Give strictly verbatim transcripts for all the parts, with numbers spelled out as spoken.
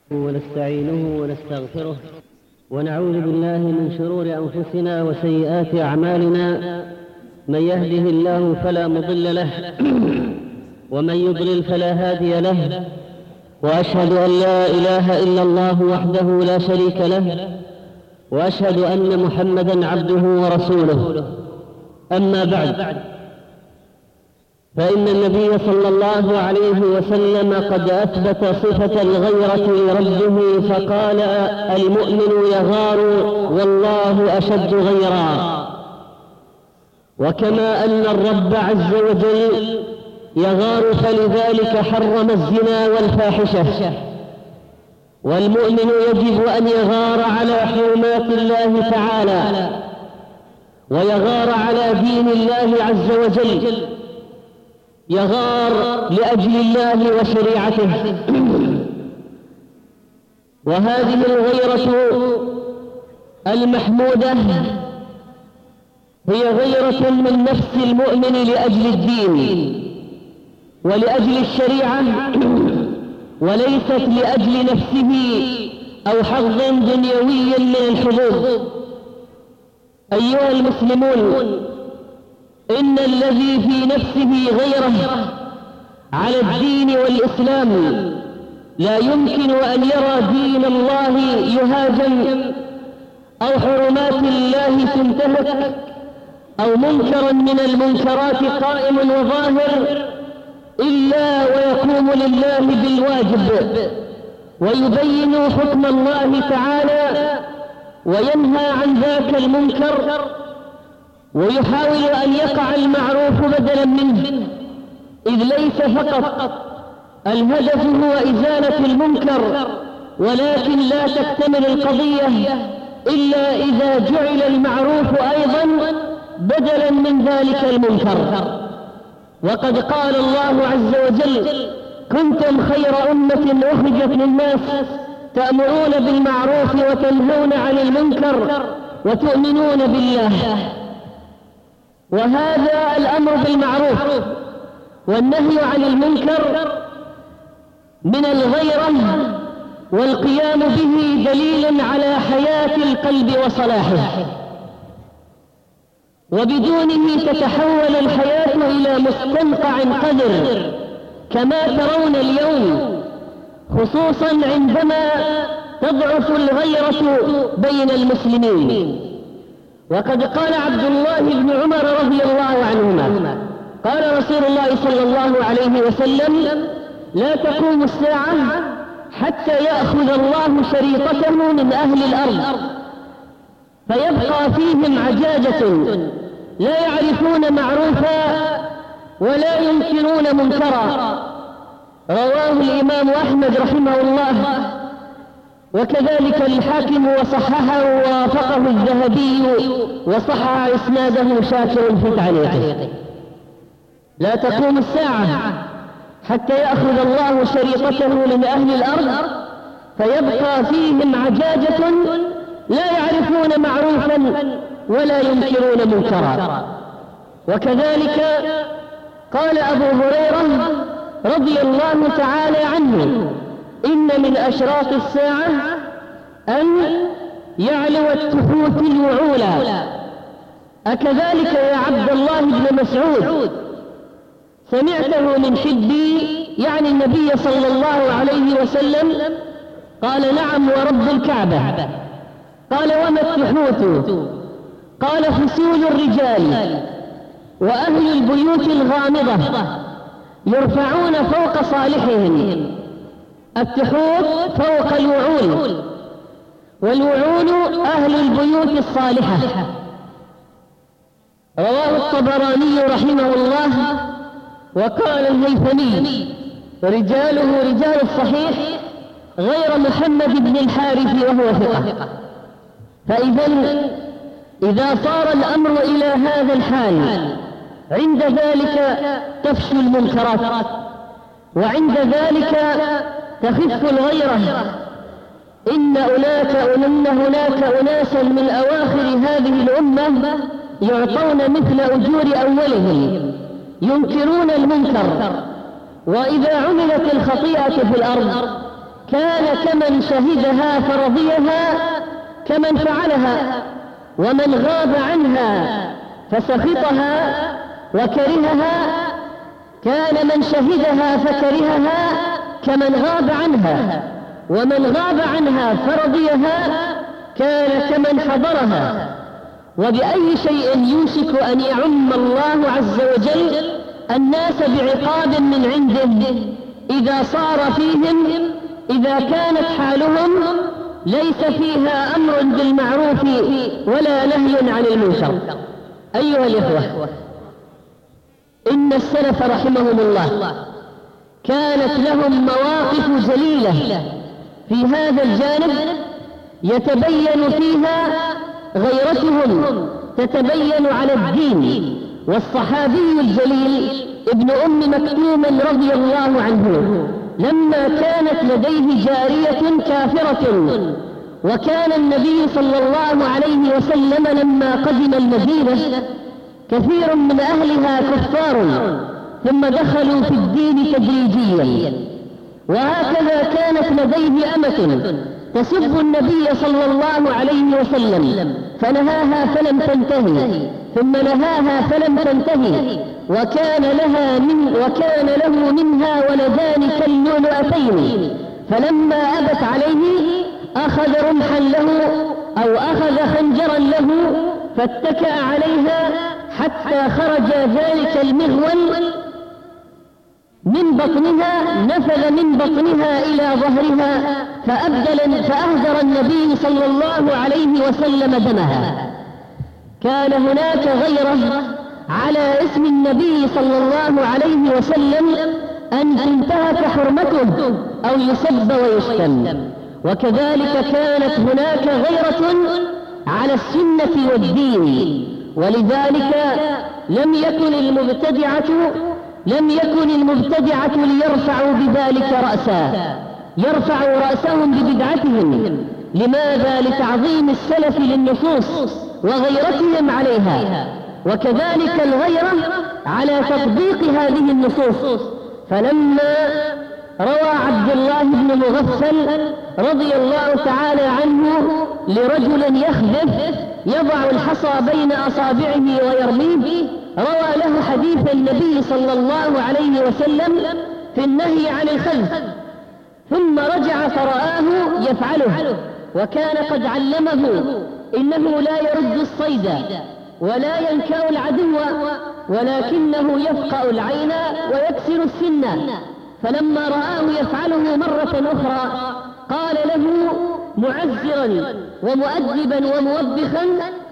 ونستعينه ونستغفره ونعوذ بالله من شرور أنفسنا وسيئات أعمالنا. من يهده الله فلا مضل له ومن يضلل فلا هادي له، وأشهد أن لا إله إلا الله وحده لا شريك له، وأشهد أن محمدًا عبده ورسوله. أما بعد، فإن النبي صلى الله عليه وسلم قد أثبت صفة الغيرة لربه فقال: المؤمن يغار والله أشد غيرا. وكما أن الرب عز وجل يغار فلذلك حرم الزنا والفاحشة، والمؤمن يجب أن يغار على حرمات الله تعالى ويغار على دين الله عز وجل، يغار لأجل الله وشريعته. وهذه الغيرة المحمودة هي غيرة من نفس المؤمن لأجل الدين ولأجل الشريعة، وليست لأجل نفسه أو حظ دنيوي من الحظوظ. أيها المسلمون، إن الذي في نفسه غيره على الدين والإسلام لا يمكن أن يرى دين الله يهاجم أو حرمات الله تنتهك أو منكرا من المنكرات قائم وظاهر إلا ويقوم لله بالواجب ويبين حكم الله تعالى وينهى عن ذاك المنكر ويحاول أن يقع المعروف بدلا منه، إذ ليس فقط الهدف هو إزالة المنكر، ولكن لا تكتمل القضية إلا إذا جعل المعروف أيضا بدلا من ذلك المنكر. وقد قال الله عز وجل: كنتم خير أمة أخرجت للناس تأمرون بالمعروف وتنهون عن المنكر وتؤمنون بالله. وهذا الأمر بالمعروف والنهي عن المنكر من الغيرة والقيام به دليل على حياة القلب وصلاحه، وبدونه تتحول الحياة إلى مستنقع قذر كما ترون اليوم، خصوصا عندما تضعف الغيرة بين المسلمين. وقد قال عبد الله بن عمر رضي الله عنهما: قال رسول الله صلى الله عليه وسلم: لا تقوم الساعة حتى يأخذ الله شريطته من أهل الأرض فيبقى فيهم عجاجة لا يعرفون معروفا ولا ينكرون منكرا. رواه الإمام أحمد رحمه الله، وكذلك الحاكم وصححه ووافقه الذهبي وصحح إسناده شاكر في تعليقه. لا تقوم الساعة حتى يأخذ الله شريطته من أهل الأرض فيبقى فيهم عجاجة لا يعرفون معروفا ولا ينكرون منكرا. وكذلك قال أبو هريرة رضي الله تعالى عنه: إن من أشراط الساعة أن يعلو التفوت الوعولا. أكذلك يا عبد الله بن مسعود سمعته من حبي، يعني النبي صلى الله عليه وسلم؟ قال: نعم ورب الكعبة. قال: وما التفوت؟ قال: فسول الرجال وأهل البيوت الغامضة يرفعون فوق صالحهم. التحوت فوق الوعول، والوعول أهل البيوت الصالحة. رواه الطبراني رحمه الله. وقال الهيثمي: رجاله رجال الصحيح غير محمد بن الحارث وهو ثقة. فإذا إذا صار الأمر إلى هذا الحال، عند ذلك تفشو المنكرات، وعند ذلك تخف الغيرة. إن هناك إن هناك أناسا من أواخر هذه الأمة يعطون مثل أجور أولهم، ينكرون المنكر، وإذا عملت الخطيئة في الأرض كان كمن شهدها فرضيها كمن فعلها، ومن غاب عنها فسخطها وكرهها كان من شهدها فكرهها كمن غاب عنها، ومن غاب عنها فرضيها كان كمن حضرها. وبأي شيء يوشك أن يعم الله عز وجل الناس بعقاب من عنده إذا صار فيهم إذا كانت حالهم ليس فيها أمر بالمعروف ولا نهي عن المنكر. أيها الإخوة، إن السلف رحمهم الله كانت لهم مواقف جليلة في هذا الجانب يتبين فيها غيرتهم، تتبين على الدين. والصحابي الجليل ابن أم مكتوم رضي الله عنه لما كانت لديه جارية كافرة، وكان النبي صلى الله عليه وسلم لما قدم المدينة كثير من أهلها كفار ثم دخلوا في الدين تدريجيا، وهكذا كانت لديه أمة تسب النبي صلى الله عليه وسلم فنهاها فلم تنتهي، ثم نهاها فلم تنتهي، وكان لها من وكان له منها ولدان كاللؤلؤتين، فلما أبت عليه أخذ رمحا له أو أخذ خنجرا له فاتكأ عليها حتى خرج ذلك المغول من بطنها، نفذ من بطنها إلى ظهرها فأبدل فأهدر النبي صلى الله عليه وسلم دمها. كان هناك غيره على اسم النبي صلى الله عليه وسلم أن تنتهك حرمته أو يسب ويشتم، وكذلك كانت هناك غيرة على السنة والدين. ولذلك لم يكن المبتدعة لم يكن المبتدعة ليرفعوا بذلك رأسا، يرفعوا رأسهم ببدعتهم. لماذا؟ لتعظيم السلف للنصوص وغيرتهم عليها، وكذلك الغيرة على تطبيق هذه النصوص. فلما روى عبد الله بن مغفل رضي الله تعالى عنه لرجل يخذف يضع الحصى بين أصابعه ويرميه، روى له حديث النبي صلى الله عليه وسلم في النهي عن الخذف، ثم رجع فرآه يفعله، وكان قد علمه إنه لا يرد الصيد ولا ينكأ العدو، ولكنه يفقأ العين ويكسر السن. فلما رآه يفعله مرة أخرى قال له معزرا ومؤدبا وموبخا: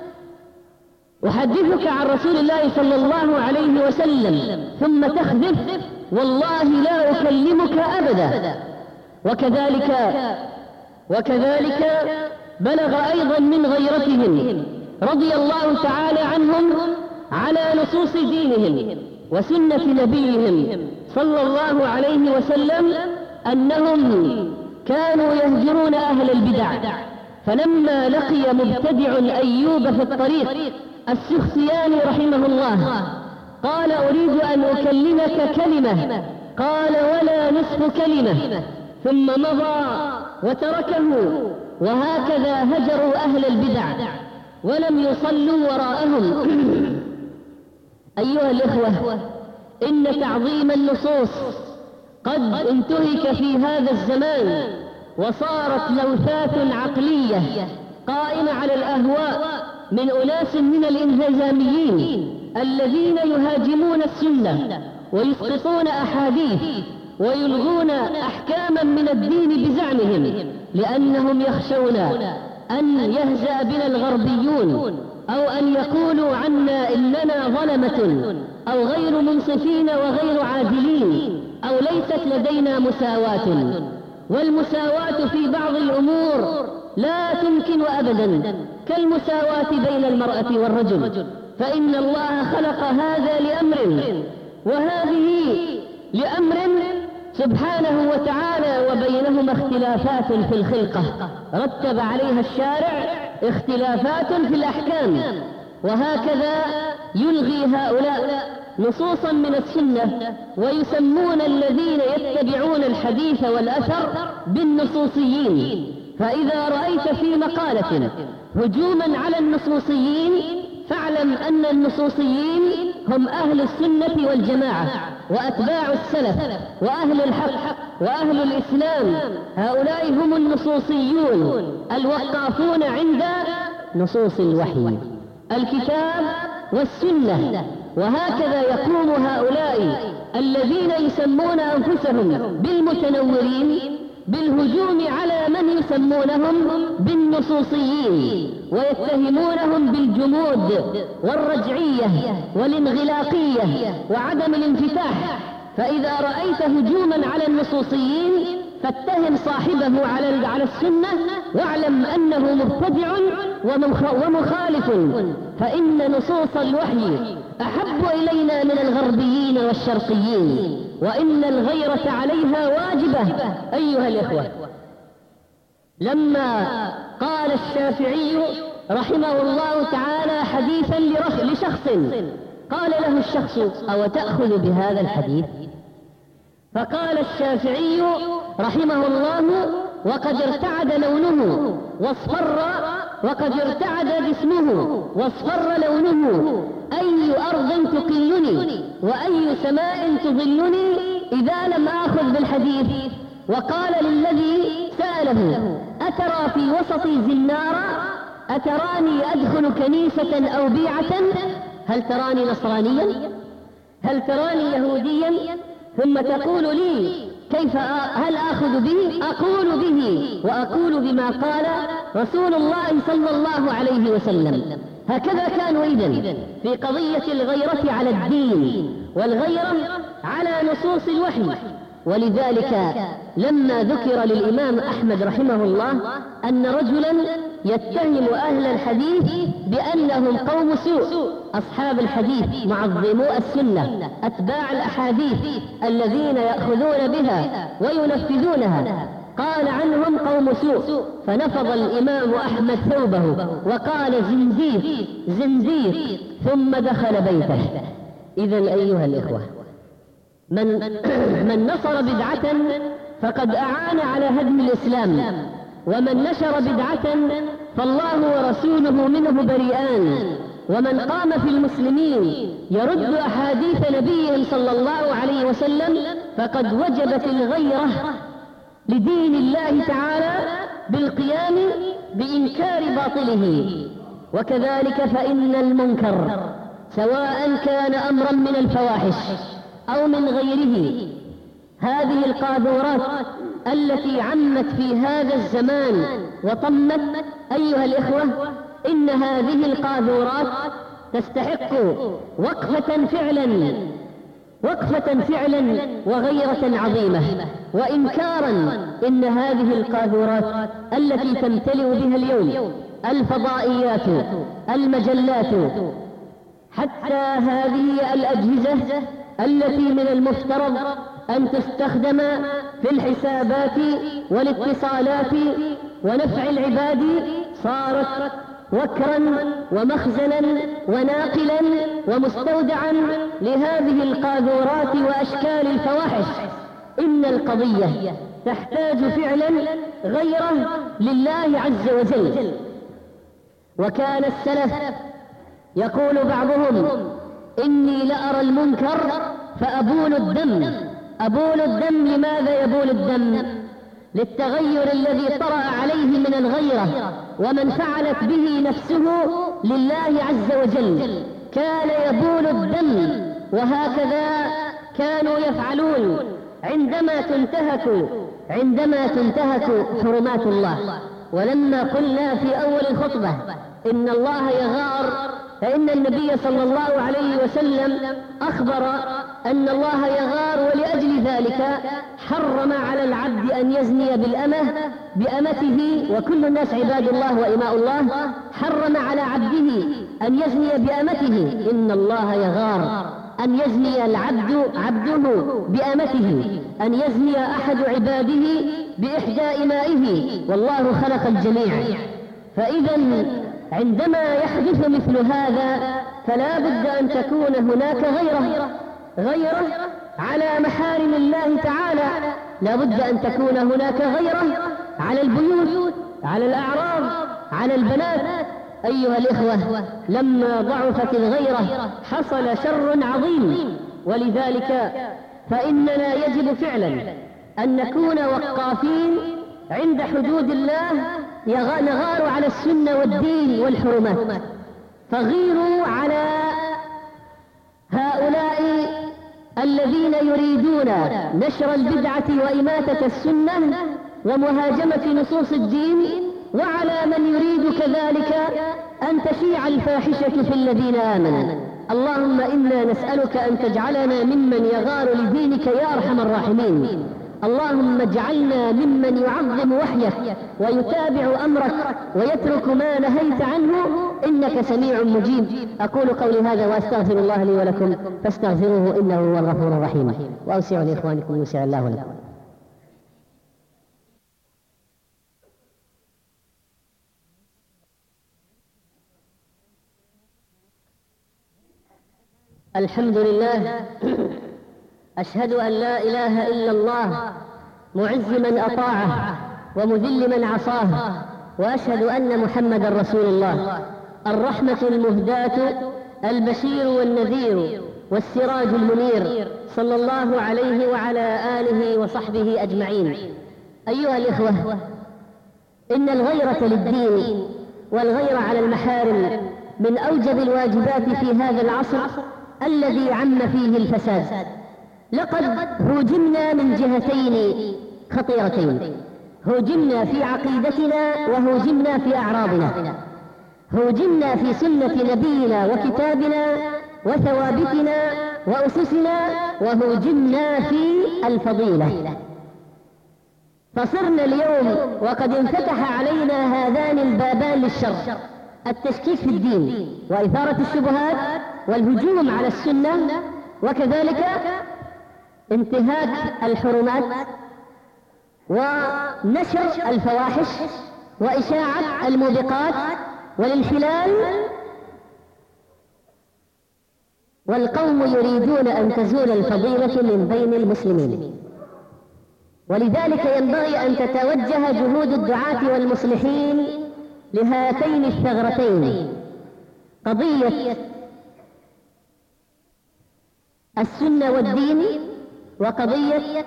أحدثك عن رسول الله صلى الله عليه وسلم ثم تخذف، والله لا أكلمك أبدا. وكذلك وكذلك بلغ أيضا من غيرتهم رضي الله تعالى عنهم على نصوص دينهم وسنة نبيهم صلى الله عليه وسلم أنهم كانوا يهجرون أهل البدع. فلما لقي مبتدع أيوب في الطريق السختياني رحمه الله قال: أريد أن أكلمك كلمة. قال: ولا نصف كلمة. ثم مضى وتركه. وهكذا هجروا أهل البدع ولم يصلوا وراءهم. أيها الإخوة، إن تعظيم النصوص قد انتهك في هذا الزمان، وصارت لوثات عقلية قائمة على الأهواء من أناس من الانهزاميين الذين يهاجمون السنة ويسقطون أحاديث ويلغون أحكاما من الدين بزعمهم، لأنهم يخشون أن يهزأ بنا الغربيون أو أن يقولوا عنا إننا ظلمة أو غير منصفين وغير عادلين أو ليست لدينا مساواة. والمساواة في بعض الأمور لا تمكن أبدا كالمساواة بين المرأة والرجل، فإن الله خلق هذا لأمر وهذه لأمر سبحانه وتعالى، وبينهما اختلافات في الخلقة رتب عليها الشارع اختلافات في الأحكام. وهكذا يلغي هؤلاء نصوصا من السنة، ويسمون الذين يتبعون الحديث والأثر بالنصوصيين. فإذا رأيت في مقالة هجوما على النصوصيين فاعلم أن النصوصيين هم أهل السنة والجماعة وأتباع السلف وأهل الحق وأهل الإسلام. هؤلاء هم النصوصيون الوقافون عند نصوص الوحي الكتاب والسنة. وهكذا يقوم هؤلاء الذين يسمون أنفسهم بالمتنورين بالهجوم على من يسمونهم بالنصوصيين، ويتهمونهم بالجمود والرجعية والانغلاقية وعدم الانفتاح. فإذا رأيت هجوما على النصوصيين فاتهم صاحبه على على السنة، واعلم أنه مبتدع ومخالف، فإن نصوص الوحي أحب إلينا من الغربيين والشرقيين، وإن الغيرة عليها واجبة. أيها الإخوة، لما قال الشافعي رحمه الله تعالى حديثا لشخص، قال له الشخص: أو تأخذ بهذا الحديث؟ فقال الشافعي رحمه الله: وقد ارتعد لونه واصفر وقد ارتعد جسمه واصفر لونه، أي أرض تقلني وأي سماء تظلني إذا لم آخذ بالحديث؟ وقال للذي سأله: أترى في وسطي زنارا؟ أتراني أدخل كنيسة أو بيعة؟ هل تراني نصرانيا؟ هل تراني يهوديا؟ ثم تقول لي كيف هل آخذ به؟ أقول به وأقول بما قال رسول الله صلى الله عليه وسلم. هكذا كانوا إذن في قضية الغيرة على الدين والغيرة على نصوص الوحي. ولذلك لما ذكر للإمام أحمد رحمه الله أن رجلا يتهم أهل الحديث بأنهم قوم سوء، أصحاب الحديث معظمو السنة أتباع الأحاديث الذين يأخذون بها وينفذونها، قال عنهم قوم سوء، فنفض الإمام أحمد ثوبه وقال: زنزير زنزير، ثم دخل بيته. إذن أيها الإخوة، من, من نصر بدعة فقد أعان على هدم الإسلام، ومن نشر بدعة فالله ورسوله منه بريئان، ومن قام في المسلمين يرد أحاديث نبيهم صلى الله عليه وسلم فقد وجبت الغيرة لدين الله تعالى بالقيام بإنكار باطله. وكذلك فإن المنكر سواء كان أمرا من الفواحش أو من غيره، هذه القاذورات التي عمت في هذا الزمان وطمت، أيها الإخوة، إن هذه القاذورات تستحق وقفة فعلا وقفة فعلا وغيرة عظيمة وإنكارا. إن هذه القاذورات التي تمتلئ بها اليوم الفضائيات، المجلات، حتى هذه الأجهزة التي من المفترض أن تستخدم في الحسابات والاتصالات ونفع العباد، صارت وكرا ومخزنا وناقلا ومستودعا لهذه القاذورات وأشكال الفواحش. إن القضية تحتاج فعلا غيرة لله عز وجل. وكان السلف يقول بعضهم: إني لأرى المنكر فأبول الدم. أبول الدم، لماذا يبول الدم؟ للتغير الذي طرأ عليه من الغيرة، ومن فعلت به نفسه لله عز وجل كان يبول الدم. وهكذا كانوا يفعلون عندما تنتهك عندما تنتهك حرمات الله. ولما قلنا في أول الخطبة إن الله يغار، فإن النبي صلى الله عليه وسلم أخبر أن الله يغار، ولأجل ذلك حرم على العبد أن يزني بالأمة بأمته، وكل الناس عباد الله وإماء الله، حرم على عبده أن يزني بأمته. إن الله يغار أن يزني العبد عبده بأمته، أن يزني أحد عباده بإحدى إمائه، والله خلق الجميع. فإذا عندما يحدث مثل هذا فلا بد أن تكون هناك غيرة غيرة على محارم الله تعالى، لا بد أن تكون هناك غيرة على البيوت، على الأعراض، على البنات. أيها الإخوة، لما ضعفت الغيرة حصل شر عظيم، ولذلك فإننا يجب فعلا أن نكون وقافين عند حدود الله، نغار على السنة والدين والحرمات. فغيروا على هؤلاء الذين يريدون نشر البدعة وإماتة السنة ومهاجمة نصوص الدين، وعلى من يريد كذلك أن تشيع الفاحشة في الذين آمنوا. اللهم إنا نسألك أن تجعلنا ممن يغار لدينك يا أرحم الراحمين. اللهم اجعلنا ممن يعظم وحيك ويتابع أمرك ويترك ما نهيت عنه، إنك سميع مجيب. أقول قولي هذا وأستغفر الله لي ولكم فاستغفروه إنه هو الغفور الرحيم، وأوسع لإخوانكم يوسع الله لكم. الحمد لله، أشهد أن لا إله إلا الله، معز من أطاعه ومذل من عصاه، وأشهد أن محمدا رسول الله، الرحمة المهداة، البشير والنذير والسراج المنير، صلى الله عليه وعلى آله وصحبه أجمعين. أيها الإخوة، إن الغيرة للدين والغيرة على المحارم من أوجب الواجبات في هذا العصر الذي عم فيه الفساد. لقد هوجمنا من جهتين خطيرتين، هوجمنا في عقيدتنا وهوجمنا في أعراضنا، هوجمنا في سنة نبينا وكتابنا وثوابتنا وأسسنا، وهوجمنا في الفضيلة. فصرنا اليوم وقد انفتح علينا هذان البابان للشر، التشكيك في الدين وإثارة الشبهات والهجوم على السنة، وكذلك انتهاك الحرمات ونشر الفواحش وإشاعة الموبقات والانحلال. والقوم يريدون أن تزول الفضيلة من بين المسلمين، ولذلك ينبغي أن تتوجه جهود الدعاة والمصلحين لهاتين الثغرتين، قضية السنة والدين وقضية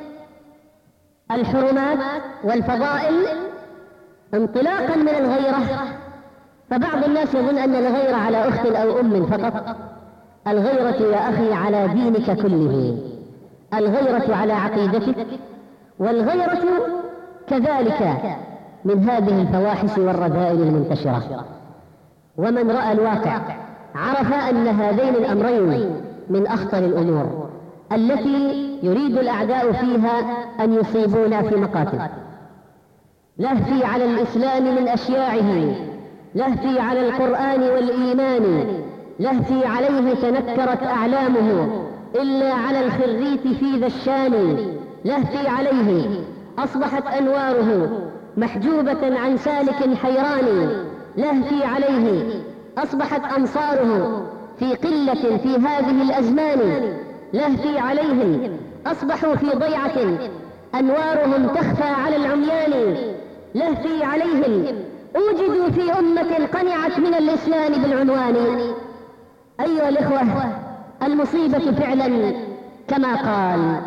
الحرمات والفضائل، انطلاقا من الغيرة. فبعض الناس يظن أن الغيرة على أخت أو أم فقط، الغيرة يا أخي على دينك كله، الغيرة على عقيدتك، والغيرة كذلك من هذه الفواحش والرذائل المنتشرة. ومن رأى الواقع عرف أن هذين الأمرين من أخطر الأمور التي يريد الأعداء فيها أن يصيبونا في مقاتل. لهفي على الإسلام من أشياعه، لهفي على القرآن والإيمان، لهفي عليه تنكرت أعلامه إلا على الخريت في ذا الشان، لهفي عليه أصبحت أنواره محجوبة عن سالك حيران، لهفي عليه أصبحت أنصاره في قلة في هذه الأزمان، لهفي عليهم أصبحوا في ضيعة أنوارهم تخفى على العميان، لهفي عليهم أوجدوا في أمة قنعت من الإسلام بالعنوان. أيها الإخوة، المصيبة فعلا كما قال: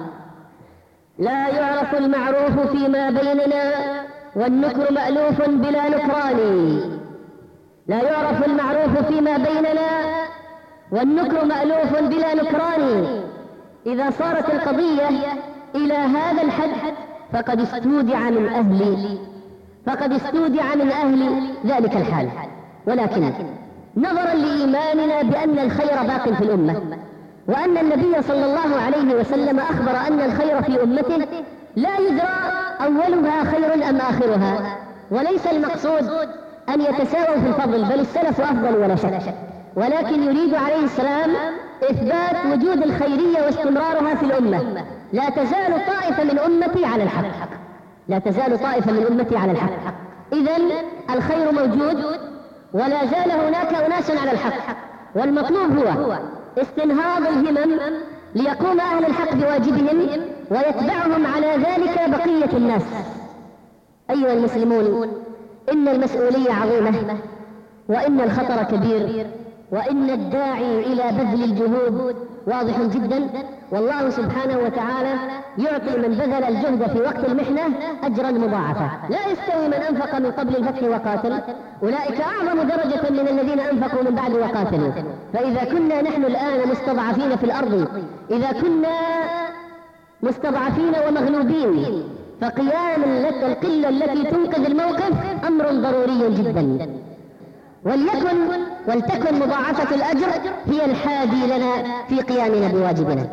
لا يعرف المعروف فيما بيننا والنكر مألوف بلا نكران. لا يعرف المعروف فيما بيننا والنكر مألوف بلا نكران. إذا صارت القضية إلى هذا الحد فقد استودع من أهل فقد استودع من أهل ذلك الحال. ولكن نظرا لإيماننا بأن الخير باق في الأمة، وأن النبي صلى الله عليه وسلم أخبر أن الخير في أمته لا يدرى أولها خير أم آخرها، وليس المقصود أن يتساووا في الفضل، بل السلف أفضل ولا شك، ولكن يريد عليه السلام إثبات وجود الخيرية واستمرارها في الأمة. لا تزال طائفة من أمتي على الحق، لا تزال طائفة من أمتي على الحق. إذن الخير موجود ولا زال هناك أناس على الحق، والمطلوب هو استنهاض الهمم ليقوم أهل الحق بواجبهم ويتبعهم على ذلك بقية الناس. أيها المسلمون، إن المسؤولية عظيمة، وإن الخطر كبير، وإن الداعي إلى بذل الجهود واضح جدا، والله سبحانه وتعالى يعطي من بذل الجهد في وقت المحنة أجرا مضاعفا. لا يستوي من أنفق من قبل الفتح وقاتل، أولئك أعظم درجة من الذين أنفقوا من بعد وقاتلوا. فإذا كنا نحن الآن مستضعفين في الأرض، إذا كنا مستضعفين ومغلوبين، فقيام القلة التي تنقذ الموقف أمر ضروري جدا. وليكن ولتكن مضاعفة الأجر هي الحادي لنا في قيامنا بواجبنا.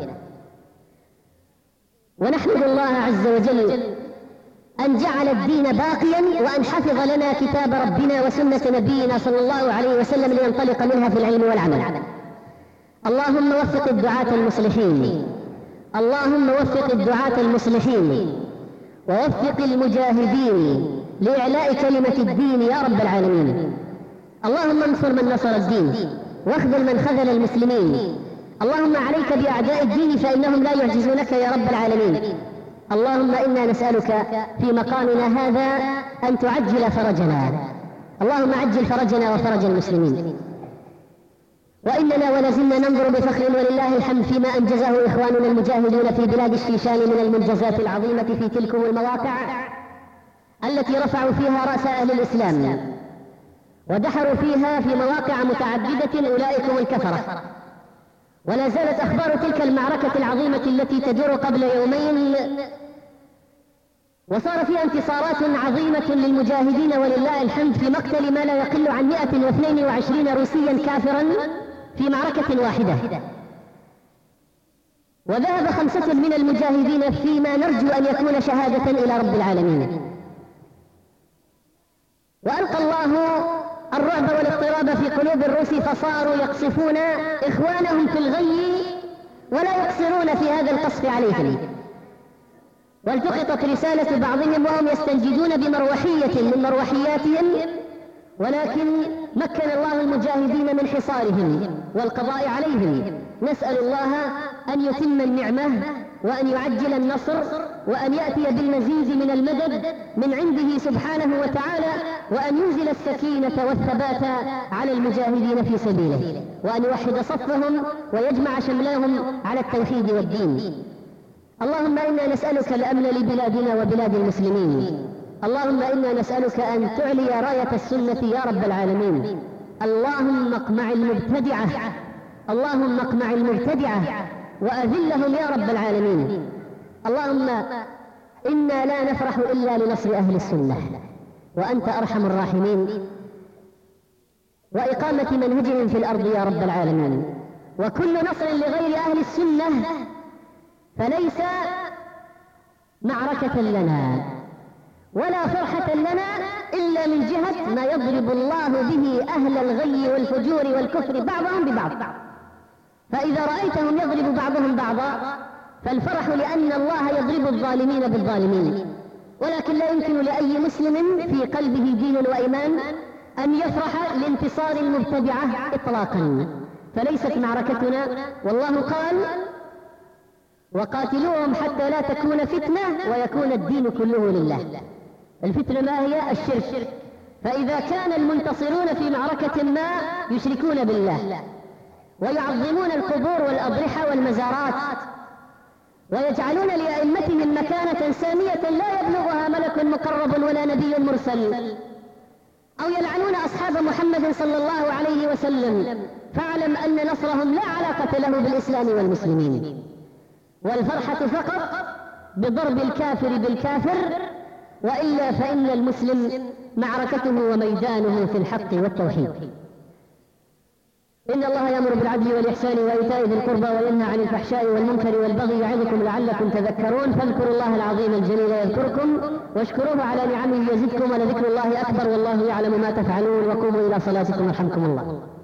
ونحمد الله عز وجل أن جعل الدين باقيا، وأن حفظ لنا كتاب ربنا وسنة نبينا صلى الله عليه وسلم لينطلق منها في العلم والعمل. اللهم وفق الدعاة المصلحين، اللهم وفق الدعاة المصلحين، ووفق المجاهدين لإعلاء كلمة الدين يا رب العالمين. اللهم انصر من نصر الدين، واخذل من خذل المسلمين. اللهم عليك بأعداء الدين فإنهم لا يعجزونك يا رب العالمين. اللهم إنا نسألك في مقامنا هذا أن تعجل فرجنا، اللهم عجل فرجنا وفرج المسلمين. وإننا ولازلنا ننظر بفخر ولله الحمد فيما أنجزه إخواننا المجاهدون في بلاد الشيشان من المنجزات العظيمة في تلكم المواقع التي رفعوا فيها رأس أهل الإسلام، ودحروا فيها في مواقع متعددة أولئكم الكفرة. ولا زالت أخبار تلك المعركة العظيمة التي تدور قبل يومين، وصار فيها انتصارات عظيمة للمجاهدين ولله الحمد في مقتل ما لا يقل عن مئة واثنين وعشرين روسيا كافرا في معركة واحدة. وذهب خمسة من المجاهدين فيما نرجو أن يكون شهادة إلى رب العالمين. وألقى الله الرعب والاضطراب في قلوب الروس، فصاروا يقصفون إخوانهم في الغي ولا يقصرون في هذا القصف عليهم. والتقطت رسالة بعضهم وهم يستنجدون بمروحية من مروحياتهم، ولكن مكن الله المجاهدين من حصارهم والقضاء عليهم. نسأل الله أن يتم النعمة وأن يعجل النصر وأن يأتي بالمزيد من المدد من عنده سبحانه وتعالى، وأن ينزل السكينة والثبات على المجاهدين في سبيله، وأن يوحد صفهم ويجمع شملهم على التوحيد والدين. اللهم إنا نسألك الأمن لبلادنا وبلاد المسلمين. اللهم إنا نسألك أن تعلي راية السنة يا رب العالمين. اللهم اقمع المبتدعة، اللهم اقمع المبتدعة وأذلهم يا رب العالمين. اللهم إنا لا نفرح إلا لنصر أهل السنة، وأنت أرحم الراحمين، وإقامة منهجهم في الأرض يا رب العالمين. وكل نصر لغير أهل السنة فليس معركة لنا ولا فرحة لنا إلا من جهة ما يضرب الله به أهل الغي والفجور والكفر بعضهم ببعض. فإذا رأيتهم يضرب بعضهم بعضا فالفرح لأن الله يضرب الظالمين بالظالمين. ولكن لا يمكن لأي مسلم في قلبه دين وإيمان أن يفرح لانتصار المبتدعة إطلاقا، فليست معركتنا. والله قال: وقاتلوهم حتى لا تكون فتنة ويكون الدين كله لله. الفتنة ما هي؟ الشرك. فإذا كان المنتصرون في معركة ما يشركون بالله ويعظمون القبور والأضرحة والمزارات ويجعلون لأئمتهم مكانة سامية لا يبلغها ملك مقرب ولا نبي مرسل، أو يلعنون أصحاب محمد صلى الله عليه وسلم، فاعلم أن نصرهم لا علاقة له بالإسلام والمسلمين. والفرحة فقط بضرب الكافر بالكافر، وإلا فإن المسلم معركته وميدانه في الحق والتوحيد. إن الله يأمر بالعدل والإحسان وإيتاء ذي القربى وينهى عن الفحشاء والمنكر والبغي يعظكم لعلكم تذكرون. فاذكروا الله العظيم الجليل يذكركم واشكروه على نعمه يزدكم ولذكر الله أكبر والله يعلم ما تفعلون. وقوموا إلى صلاتكم يرحمكم الله.